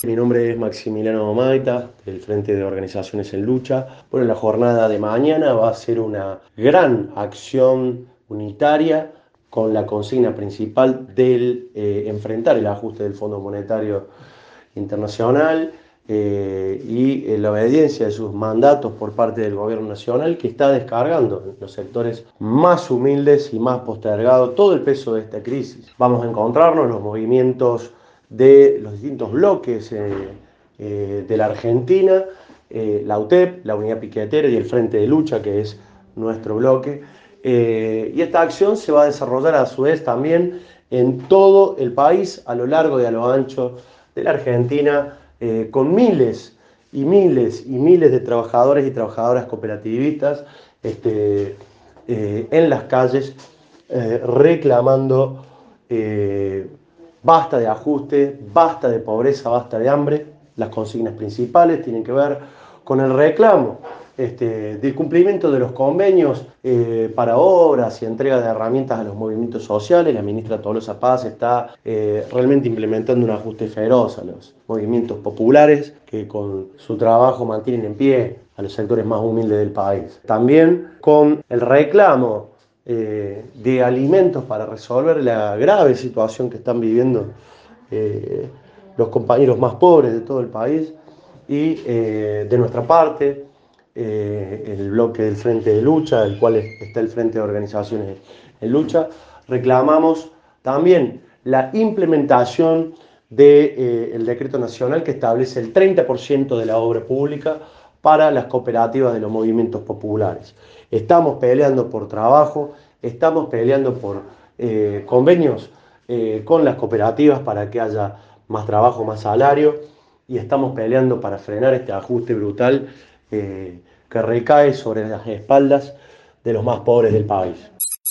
Mi nombre es Maximiliano Maita, del Frente de Organizaciones en Lucha. Bueno, la jornada de mañana va a ser una gran acción unitaria con la consigna principal del enfrentar el ajuste del Fondo Monetario Internacional y la obediencia de sus mandatos por parte del gobierno nacional, que está descargando en los sectores más humildes y más postergados todo el peso de esta crisis. Vamos a encontrarnos los movimientos de los distintos bloques de la Argentina, la UTEP, la Unidad Piquetera y el Frente de Lucha, que es nuestro bloque. Y esta acción se va a desarrollar a su vez también en todo el país, a lo largo y a lo ancho de la Argentina, con miles y miles y miles de trabajadores y trabajadoras cooperativistas en las calles reclamando basta de ajuste, basta de pobreza, basta de hambre. Las consignas principales tienen que ver con el reclamo del cumplimiento de los convenios para obras y entrega de herramientas a los movimientos sociales. La ministra Tolosa Paz está realmente implementando un ajuste feroz a los movimientos populares que con su trabajo mantienen en pie a los sectores más humildes del país. También con el reclamo de alimentos para resolver la grave situación que están viviendo los compañeros más pobres de todo el país y de nuestra parte el bloque del Frente de Lucha, el cual está el Frente de Organizaciones en Lucha, reclamamos también la implementación del decreto nacional que establece el 30% de la obra pública para las cooperativas de los movimientos populares. Estamos peleando por trabajo, estamos peleando por convenios con las cooperativas para que haya más trabajo, más salario, y estamos peleando para frenar este ajuste brutal que recae sobre las espaldas de los más pobres del país.